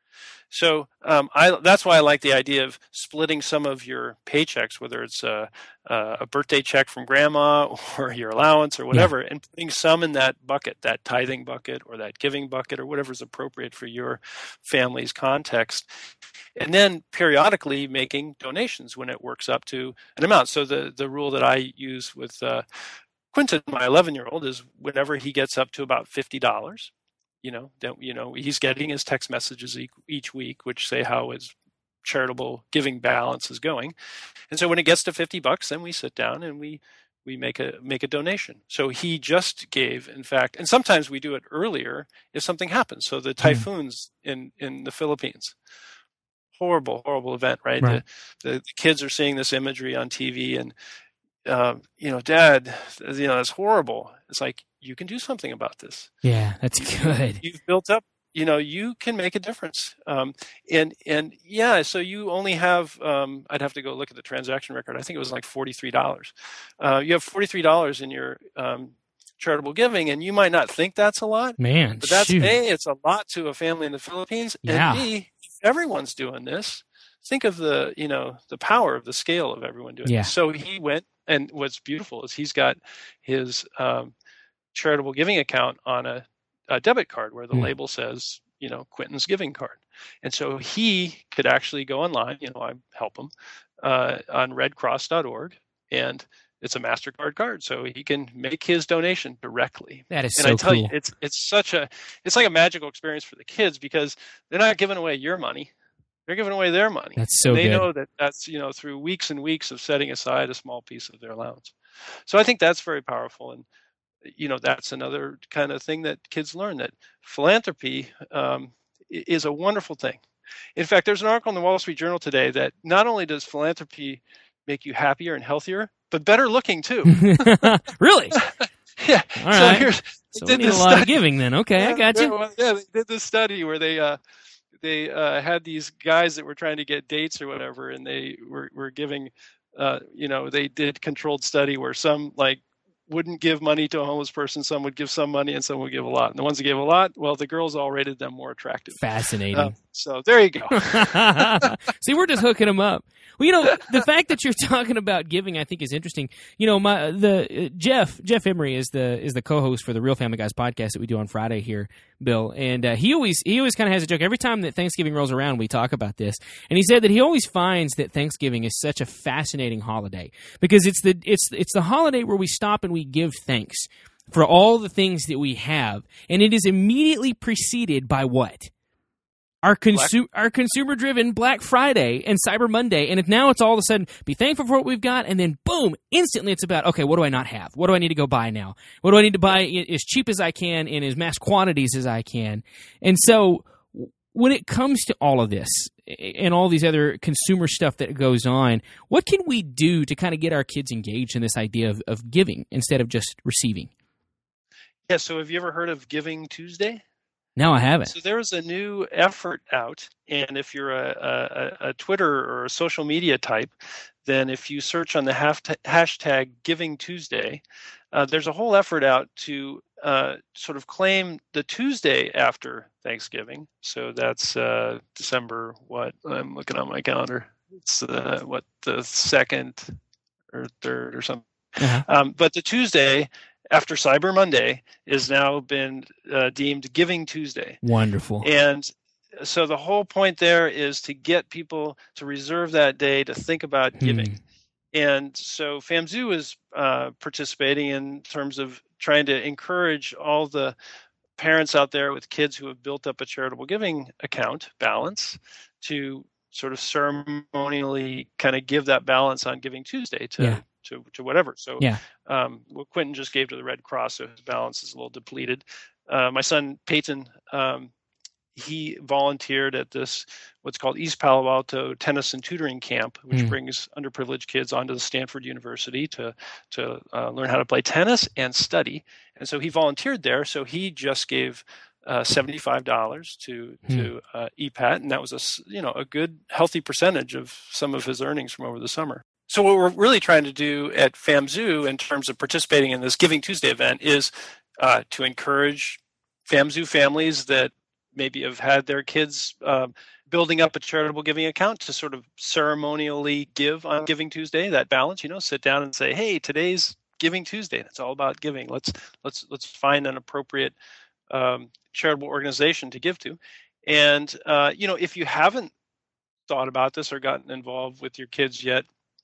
So um, I, that's why I like the idea of splitting some of your paychecks, whether it's a, a birthday check from grandma or your allowance or whatever, yeah. and putting some in that bucket, that tithing bucket or that giving bucket or whatever is appropriate for your family's context. And then periodically making donations when it works up to an amount. So the, the rule that I use with uh, Quinton, my eleven-year-old, is whenever he gets up to about fifty dollars, You know, that, you know, he's getting his text messages each week, which say how his charitable giving balance is going. And so when it gets to fifty bucks, then we sit down and we, we make a, make a donation. So he just gave, in fact, and sometimes we do it earlier if something happens. So the typhoons mm. in, in the Philippines, horrible, horrible event, right? right. The, the kids are seeing this imagery on T V and, uh, you know, Dad, you know, that's horrible. It's like, you can do something about this. Yeah, that's good. You've built up, you know, you can make a difference. Um, and, and yeah, so you only have, um, I'd have to go look at the transaction record. I think it was like forty-three dollars. Uh, you have forty-three dollars in your um, charitable giving, and you might not think that's a lot. Man, but that's shoot. A, it's a lot to a family in the Philippines. Yeah. And B, if everyone's doing this, think of the, you know, the power of the scale of everyone doing yeah. this. So he went, and what's beautiful is he's got his, um, charitable giving account on a, a debit card where the mm. label says, you know, Quinton's giving card. And so he could actually go online, you know, I help him uh, on red cross dot org, and it's a MasterCard card. So he can make his donation directly. That is and so I tell cool. you, it's, it's such a, it's like a magical experience for the kids because they're not giving away your money. They're giving away their money. That's so and they good. know that that's, you know, through weeks and weeks of setting aside a small piece of their allowance. So I think that's very powerful. And, you know, that's another kind of thing that kids learn, that philanthropy um, is a wonderful thing. In fact, there's an article in the Wall Street Journal today that not only does philanthropy make you happier and healthier, but better looking too. Really? Yeah. All so right. here's, so we need a lot study. of giving then. Okay, yeah, I got you. Well, yeah, they did this study where they uh, they uh, had these guys that were trying to get dates or whatever, and they were, were giving, uh, you know, they did controlled study where some like wouldn't give money to a homeless person, some would give some money, and some would give a lot. And the ones that gave a lot, well, the girls all rated them more attractive. Fascinating. Uh, so there you go. See, we're just hooking them up. Well, you know, the fact that you're talking about giving, I think, is interesting. You know, my the uh, Jeff Jeff Emery is the is the co-host for the Real Family Guys podcast that we do on Friday here, Bill, and uh, he always he always kind of has a joke every time that Thanksgiving rolls around. We talk about this, and he said that he always finds that Thanksgiving is such a fascinating holiday because it's the it's it's the holiday where we stop and we we give thanks for all the things that we have? And it is immediately preceded by what? Our consu- our consumer-driven Black Friday and Cyber Monday, and if now it's all of a sudden be thankful for what we've got, and then boom, instantly it's about, okay, what do I not have? What do I need to go buy now? What do I need to buy as cheap as I can in as mass quantities as I can? And so when it comes to all of this and all these other consumer stuff that goes on, what can we do to kind of get our kids engaged in this idea of, of giving instead of just receiving? Yeah, so have you ever heard of Giving Tuesday? No, I haven't. So there is a new effort out, and if you're a, a, a Twitter or a social media type, then if you search on the hashtag Giving Tuesday, uh, there's a whole effort out to uh, sort of claim the Tuesday after Thanksgiving. So that's uh, December, what? I'm looking on my calendar. It's uh, what, the second or third or something. Uh-huh. Um, but the Tuesday after Cyber Monday is now been uh, deemed Giving Tuesday. Wonderful. And so the whole point there is to get people to reserve that day to think about hmm. giving. And so FAMZoo is uh, participating in terms of trying to encourage all the parents out there with kids who have built up a charitable giving account balance to sort of ceremonially kind of give that balance on Giving Tuesday to yeah. to, to whatever. So yeah. um, what Quentin just gave to the Red Cross, so his balance is a little depleted. Uh, my son Peyton, um, he volunteered at this what's called East Palo Alto Tennis and Tutoring Camp, which mm. brings underprivileged kids onto the Stanford University to to uh, learn how to play tennis and study. And so he volunteered there. So he just gave uh, seventy-five dollars to mm. to uh, E P A T, and that was a you know a good healthy percentage of some of his earnings from over the summer. So what we're really trying to do at FAMZoo in terms of participating in this Giving Tuesday event is uh, to encourage FAMZoo families that maybe have had their kids uh, building up a charitable giving account to sort of ceremonially give on Giving Tuesday, that balance, you know, sit down and say, hey, today's Giving Tuesday. It's all about giving. Let's let's let's find an appropriate um, charitable organization to give to. And, uh, you know, if you haven't thought about this or gotten involved with your kids yet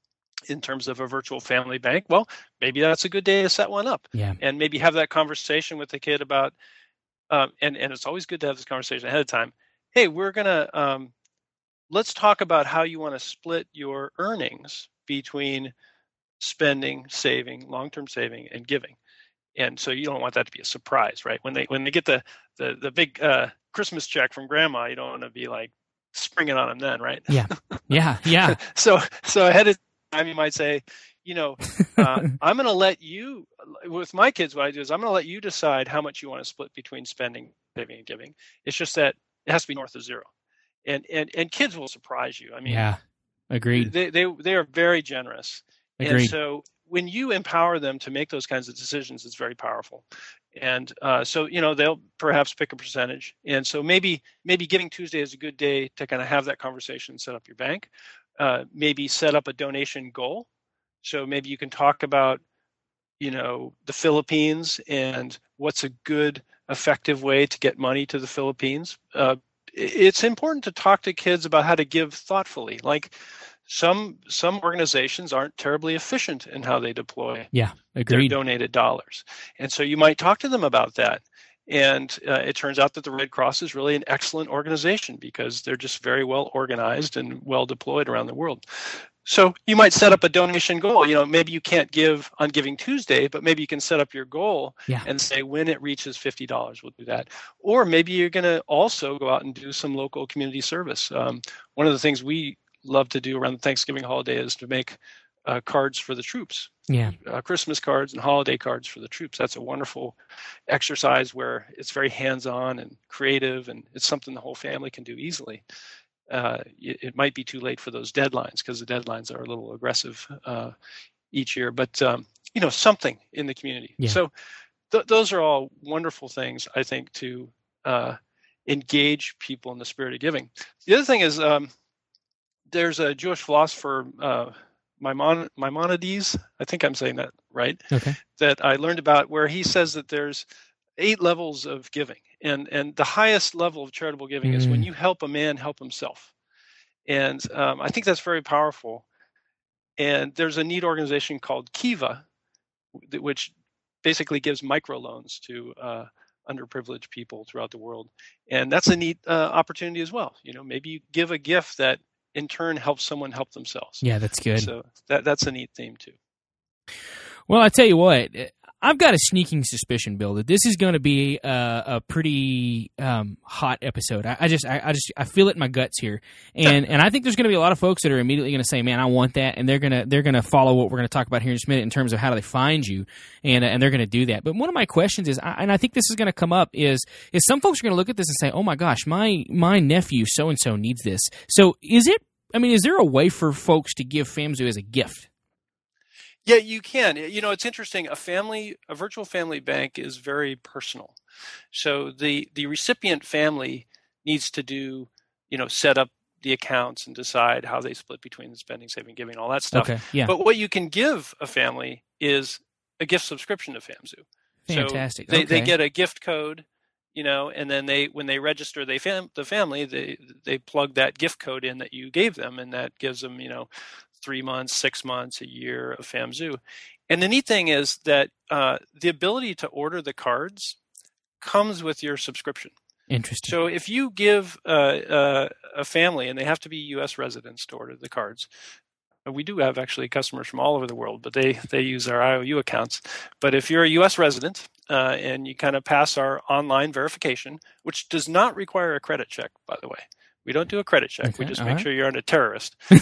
in terms of a virtual family bank, well, maybe that's a good day to set one up. Yeah. And maybe have that conversation with the kid about, Um, and, and it's always good to have this conversation ahead of time. Hey, we're going to, um, let's talk about how you want to split your earnings between spending, saving, long-term saving, and giving. And so you don't want that to be a surprise, right? When they when they get the the, the big uh, Christmas check from grandma, you don't want to be like springing on them then, right? Yeah, yeah, yeah. so so ahead of time, you might say, you know, uh, I'm going to let you, with my kids, what I do is I'm going to let you decide how much you want to split between spending, saving, and giving. It's just that it has to be north of zero. And and, and kids will surprise you. I mean, yeah, agreed. They, they, they are very generous. Agreed. And so when you empower them to make those kinds of decisions, it's very powerful. And uh, so, you know, they'll perhaps pick a percentage. And so maybe maybe Giving Tuesday is a good day to kind of have that conversation, set up your bank, uh, maybe set up a donation goal. So maybe you can talk about, you know, the Philippines and what's a good, effective way to get money to the Philippines. Uh, it's important to talk to kids about how to give thoughtfully. Like some some organizations aren't terribly efficient in how they deploy yeah, agreed. their donated dollars. And so you might talk to them about that. And uh, it turns out that the Red Cross is really an excellent organization because they're just very well organized and well deployed around the world. So you might set up a donation goal. You know, maybe you can't give on Giving Tuesday, but maybe you can set up your goal yeah. and say when it reaches fifty dollars, we'll do that. Or maybe you're going to also go out and do some local community service. Um, one of the things we love to do around the Thanksgiving holiday is to make uh, cards for the troops. Yeah, uh, Christmas cards and holiday cards for the troops. That's a wonderful exercise where it's very hands-on and creative, and it's something the whole family can do easily. Uh, it, it might be too late for those deadlines because the deadlines are a little aggressive uh, each year, but um, you know, something in the community. Yeah. So th- those are all wonderful things, I think, to uh, engage people in the spirit of giving. The other thing is um, there's a Jewish philosopher, uh, Maimon- Maimonides, I think I'm saying that right, okay. that I learned about, where he says that there's eight levels of giving. And and the highest level of charitable giving mm. is when you help a man help himself. And um, I think that's very powerful. And there's a neat organization called Kiva, which basically gives microloans to uh, underprivileged people throughout the world. And that's a neat uh, opportunity as well. You know, maybe you give a gift that in turn helps someone help themselves. Yeah, that's good. So that that's a neat theme too. Well, I tell you what, I've got a sneaking suspicion, Bill, that this is going to be a, a pretty um, hot episode. I, I just, I, I just, I feel it in my guts here, and and I think there's going to be a lot of folks that are immediately going to say, "Man, I want that," and they're gonna they're gonna follow what we're going to talk about here in just a minute in terms of how do they find you, and and they're going to do that. But one of my questions is, and I think this is going to come up, is is some folks are going to look at this and say, "Oh my gosh, my my nephew so and so needs this." So is it? I mean, is there a way for folks to give FAMZoo as a gift? Yeah, you can. You know, it's interesting. A family, a virtual family bank is very personal. So the, the recipient family needs to do, you know, set up the accounts and decide how they split between the spending, saving, giving, all that stuff. Okay, yeah. But what you can give a family is a gift subscription to FAMZoo. Fantastic. So they, okay. they get a gift code, you know, and then they, when they register they fam- the family, they, they plug that gift code in that you gave them, and that gives them, you know, three months, six months, a year of FAMZoo. And the neat thing is that uh, the ability to order the cards comes with your subscription. Interesting. So if you give uh, uh, a family, and they have to be U S residents to order the cards. We do have actually customers from all over the world, but they, they use our I O U accounts. But if you're a U S resident uh, and you kind of pass our online verification, which does not require a credit check, by the way. We don't do a credit check. Okay, we just make right. sure you're not a terrorist. Uh,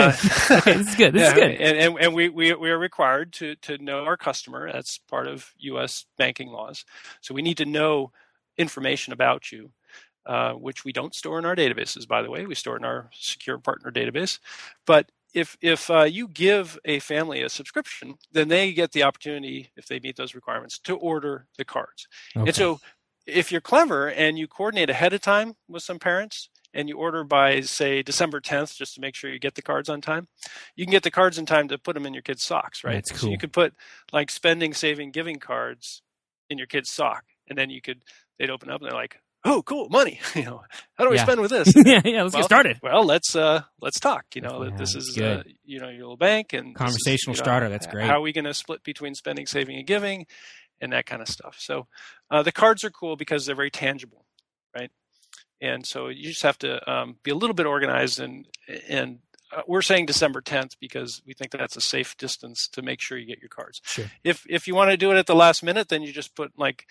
okay, this is good. This yeah, is good. And, and, and we, we, we are required to, to know our customer. That's part of U S banking laws. So we need to know information about you, uh, which we don't store in our databases, by the way. We store in our secure partner database. But if if uh, you give a family a subscription, then they get the opportunity, if they meet those requirements, to order the cards. Okay. And so if you're clever and you coordinate ahead of time with some parents, and you order by, say, December tenth, just to make sure you get the cards on time, you can get the cards in time to put them in your kid's socks, right? That's cool. So you could put like spending, saving, giving cards in your kid's sock, and then you could, they'd open up and they're like, "Oh, cool, money! You know, how do we Yeah. spend with this?" yeah, yeah. Let's well, get started. Well, let's uh, let's talk. You know, Yeah, that this that's is good. uh, you know your little bank and this is, Conversational you know, starter. That's great. How are we going to split between spending, saving, and giving, and that kind of stuff. So uh, the cards are cool because they're very tangible, right? And so you just have to um, be a little bit organized, and and uh, we're saying December tenth because we think that's a safe distance to make sure you get your cards. Sure. If if you want to do it at the last minute, then you just put like,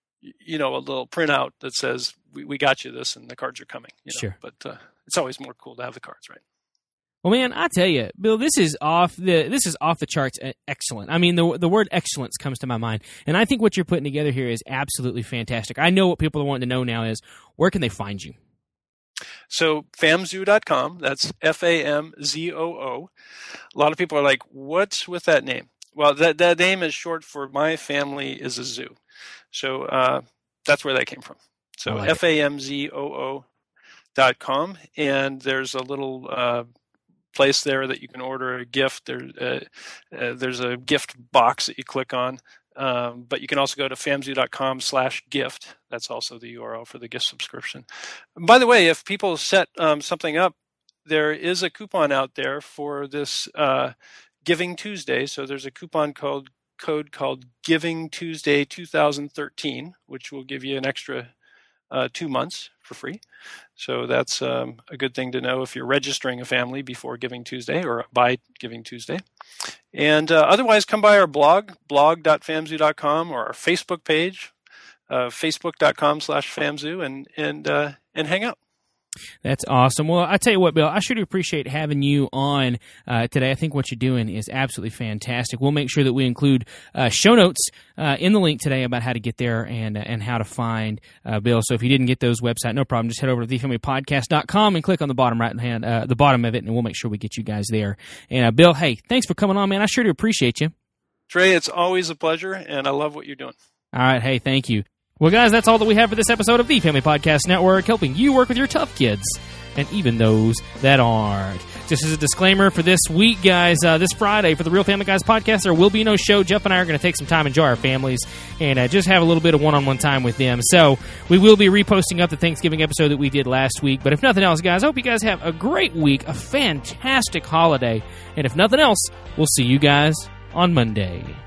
you know, a little printout that says we, we got you this, and the cards are coming. You know? Sure. But uh, it's always more cool to have the cards, right? Well, man, I tell you, Bill, this is off the this is off the charts. Excellent. I mean, the the word excellence comes to my mind, and I think what you're putting together here is absolutely fantastic. I know what people are wanting to know now is where can they find you? So famzoo dot com. That's F A M Z O O. A lot of people are like, "What's with that name?" Well, that that name is short for "My Family is a Zoo." So uh, that's where that came from. So like F A M Z O O dot com, and there's a little uh, place there that you can order a gift. There, uh, uh, there's a gift box that you click on, um, but you can also go to famzoo dot com slash gift. That's also the U R L for the gift subscription. By the way, if people set um, something up, there is a coupon out there for this uh, Giving Tuesday. So there's a coupon code code called Giving Tuesday two thousand thirteen, which will give you an extra uh, two months for free. So that's um, a good thing to know if you're registering a family before Giving Tuesday or by Giving Tuesday. And uh, otherwise, come by our blog, blog dot famzoo dot com, or our Facebook page, uh, facebook dot com slash famzoo, and and uh, and hang out. That's awesome. Well, I tell you what, Bill, I sure do appreciate having you on uh, today. I think what you're doing is absolutely fantastic. We'll make sure that we include uh, show notes uh, in the link today about how to get there and uh, and how to find uh, Bill. So if you didn't get those website, no problem. Just head over to the family podcast dot com and click on the bottom right hand, uh, the bottom of it, and we'll make sure we get you guys there. And uh, Bill, hey, thanks for coming on, man. I sure do appreciate you. Trey, it's always a pleasure, and I love what you're doing. All right. Hey, thank you. Well, guys, that's all that we have for this episode of the Family Podcast Network, helping you work with your tough kids, and even those that aren't. Just as a disclaimer for this week, guys, uh, this Friday for the Real Family Guys podcast, there will be no show. Jeff and I are going to take some time and enjoy our families and uh, just have a little bit of one-on-one time with them. So we will be reposting up the Thanksgiving episode that we did last week. But if nothing else, guys, I hope you guys have a great week, a fantastic holiday. And if nothing else, we'll see you guys on Monday.